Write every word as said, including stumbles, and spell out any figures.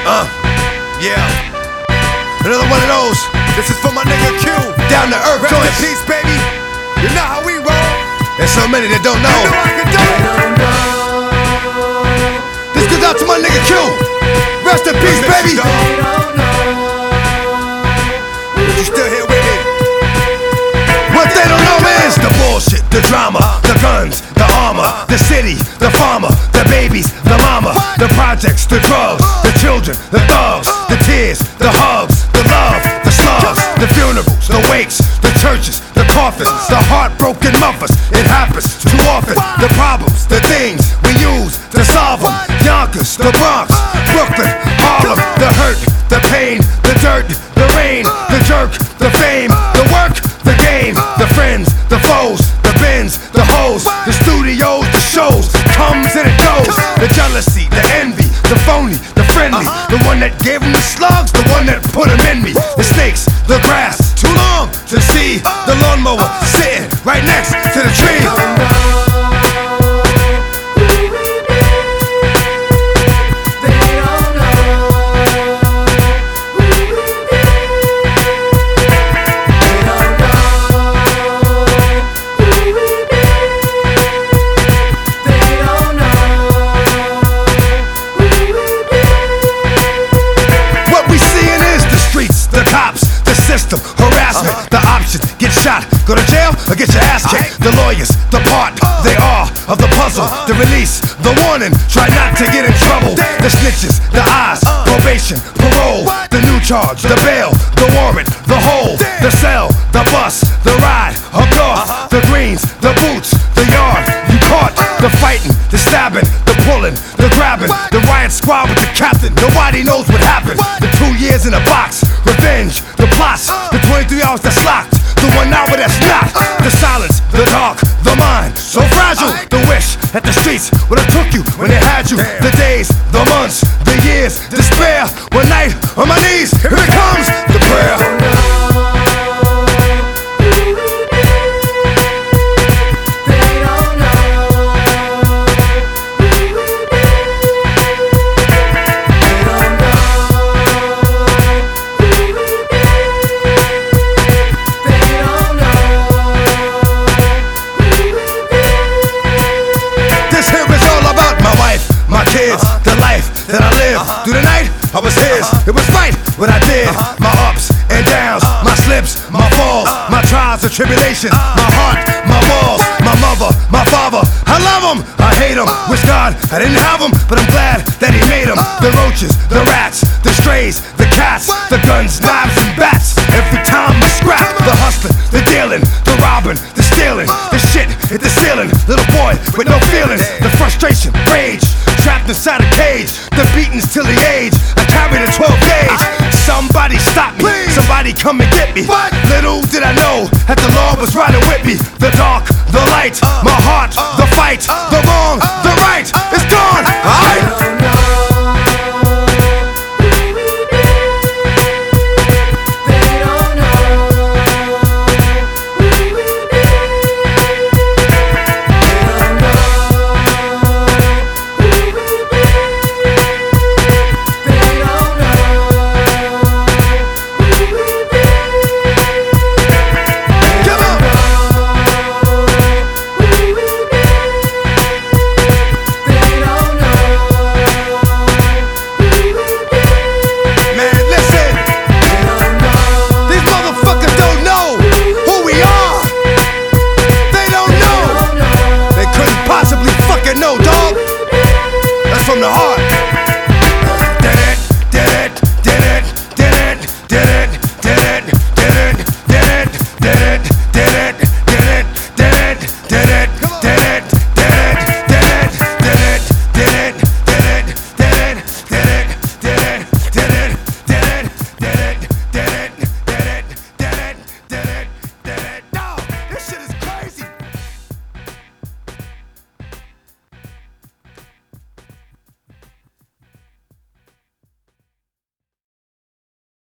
Uh, yeah. Another one of those. This is for my nigga Q. Down to earth, joy and peace, baby. You know how we roll. There's so many that don't know. You know I can do it. This goes out to my nigga Q. Rest in peace, baby. But you still here with me? What they don't know is the bullshit, the drama, the guns, the armor, the city, the farmer, the babies, the mama, the projects, the drugs, the children, the thugs, the tears, the hugs, the love, the slugs, the funerals, the wakes, the churches, the coffins, the heartbroken mothers. It happens too often. The problems, the things we use to solve them. Yonkers, the Bronx, Brooklyn, Harlem, the hurt, the pain, the dirt, the rain, the jerk, the fame, the work, the game, the friends, the foes, the bins, the hoes, the studios, the shows, comes and it goes. The jealousy, the envy, the phony, the friendly, the one that gave them the slugs, the one that put them in me. The snakes, the grass, too long to see. The lawnmower sitting right next to the tree. Harassment, the options, get shot, go to jail, or get your ass kicked. The lawyers, the part, they are of the puzzle. The release, the warning, try not to get in trouble. The snitches, the eyes, probation, parole. The new charge, the bail, the warrant, the hold. The cell, the bus, the ride, hooked off. The greens, the boots, the yard, you caught. The fighting, the stabbing, the pulling, the grabbing. The riot squad with the captain, nobody knows what happened. The two years in a box, revenge, the plots, the twenty-three hours that's locked, the one hour that's not. The silence, the dark, the mind, so fragile. The wish that the streets would have took you when they had you. The days, the months, the years, despair. One night on my knees, here it comes, the prayer. The life that I lived through the night, I was his. It was right what I did. My ups and downs, my slips, my falls, my trials and tribulations, my heart, my walls, my mother, my father. I love them, I hate them. Wish God I didn't have them, but I'm glad that he made them. The roaches, the rats, the strays, the cats, the guns, knives and bats. Every time I scrap, the hustling, the dealing, the robbing, the stealing, the shit hit the ceiling. Little boy with no feelings, the frustration, rage, trapped inside a cage, the beatings till the age. I carried a twelve gauge. Somebody stop me, somebody come and get me. Little did I know that the Lord was riding with me. The dark, the light, my heart, the fight, the wrong, the right.